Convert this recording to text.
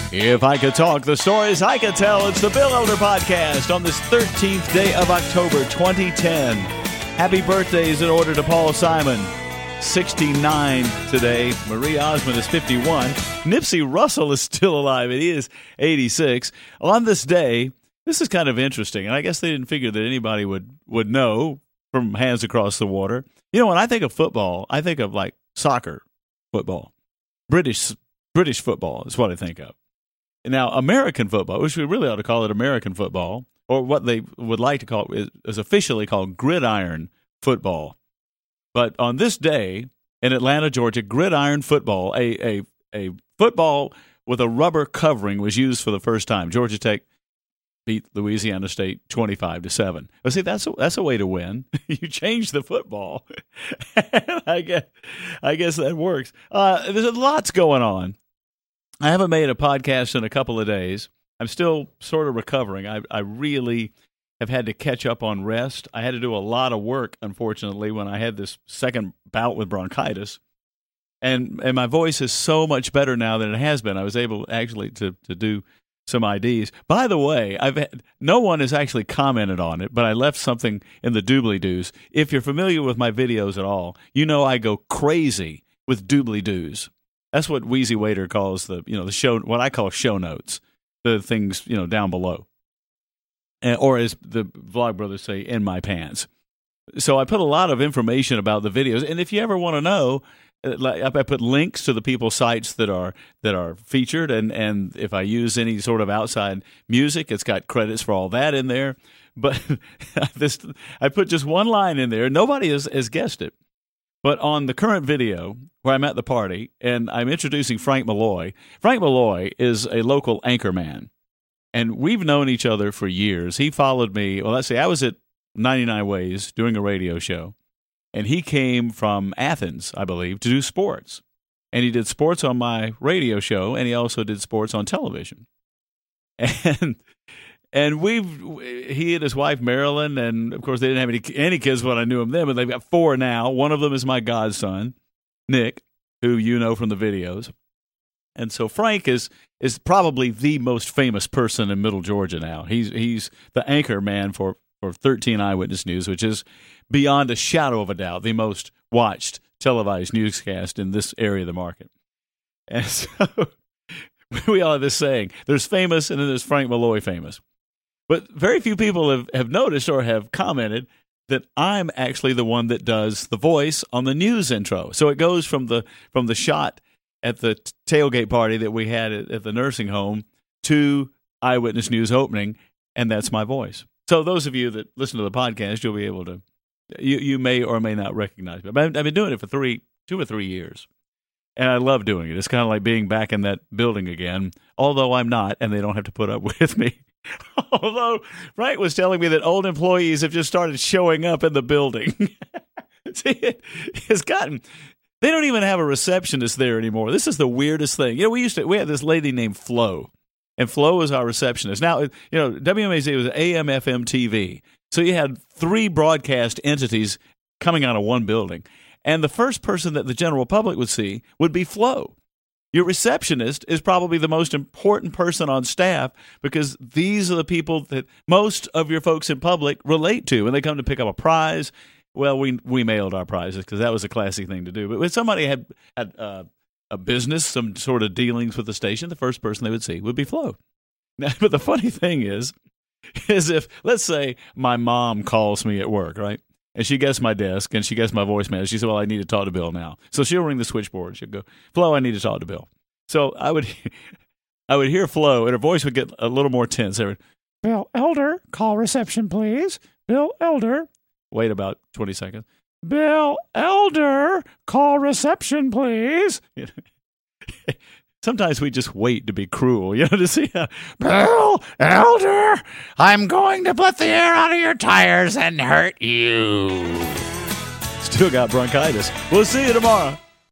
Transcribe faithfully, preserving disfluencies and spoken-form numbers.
If I could talk the stories I could tell, it's the Bill Elder Podcast on this thirteenth day of October, twenty ten. Happy birthdays in order to Paul Simon, sixty-nine today. Marie Osmond is fifty-one. Nipsey Russell is still alive, and he is eighty-six. On this day, this is kind of interesting, and I guess they didn't figure that anybody would, would know from Hands Across the Water. You know, when I think of football, I think of, like, soccer football. British British football is what I think of. Now, American football, which we really ought to call it American football, or what they would like to call it, is, is officially called gridiron football. But on this day in Atlanta, Georgia, gridiron football, a, a, a football with a rubber covering was used for the first time. Georgia Tech beat Louisiana State twenty-five to seven. Well, see, that's a, that's a way to win. You change the football. I guess, I guess that works. Uh, there's lots going on. I haven't made a podcast in a couple of days. I'm still sort of recovering. I, I really have had to catch up on rest. I had to do a lot of work, unfortunately, when I had this second bout with bronchitis. And and my voice is so much better now than it has been. I was able actually to, to do some I Ds. By the way, I've had, no one has actually commented on it, but I left something in the doobly-doos. If you're familiar with my videos at all, you know I go crazy with doobly-doos. That's what Wheezy Waiter calls the, you know, the show, what I call show notes, the things, you know, down below. And, or as the Vlog Brothers say, in my pants. So I put a lot of information about the videos. And if you ever want to know, like, I put links to the people's sites that are that are featured. And, and if I use any sort of outside music, it's got credits for all that in there. But this, I put just one line in there. Nobody has, has guessed it. But on the current video where I'm at the party and I'm introducing Frank Malloy, Frank Malloy is a local anchor man. And we've known each other for years. He followed me. Well, let's see, I was at ninety-nine Ways doing a radio show. And he came from Athens, I believe, to do sports. And he did sports on my radio show, and he also did sports on television. And and we've he and his wife Marilyn, and of course they didn't have any any kids when I knew them then, but they've got four now. One of them is my godson, Nick, who you know from the videos. And so Frank is is probably the most famous person in Middle Georgia now. He's he's the anchor man for, for thirteen Eyewitness News, which is beyond a shadow of a doubt the most watched televised newscast in this area of the market. And so we all have this saying, there's famous and then there's Frank Malloy famous. But very few people have, have noticed or have commented that I'm actually the one that does the voice on the news intro. So it goes from the from the shot at the tailgate party that we had at, at the nursing home to Eyewitness News opening, and that's my voice. So those of you that listen to the podcast, you'll be able to, you, you may or may not recognize me. But I've been doing it for three, two or three years, and I love doing it. It's kind of like being back in that building again, although I'm not, and they don't have to put up with me. Although Frank was telling me that old employees have just started showing up in the building. See, it, it's gotten, they don't even have a receptionist there anymore. This is the weirdest thing. You know, we used to, we had this lady named Flo, and Flo was our receptionist. Now, you know, W M A Z was A M F M T V. So you had three broadcast entities coming out of one building. And the first person that the general public would see would be Flo. Your receptionist is probably the most important person on staff because these are the people that most of your folks in public relate to when they come to pick up a prize. Well, we we mailed our prizes because that was a classy thing to do. But when somebody had, had uh, a business, some sort of dealings with the station, the first person they would see would be Flo. Now, but the funny thing is, is if, let's say, my mom calls me at work, right? And she gets my desk, and she gets my voicemail. She said, well, I need to talk to Bill now. So she'll ring the switchboard, and she'll go, Flo, I need to talk to Bill. So I would I would hear Flo, and her voice would get a little more tense. Would, Bill Elder, call reception, please. Bill Elder. Wait about twenty seconds. Bill Elder, call reception, please. Sometimes we just wait to be cruel, you know, to see how, Bill Elder, I'm going to put the air out of your tires and hurt you. Still got bronchitis. We'll see you tomorrow.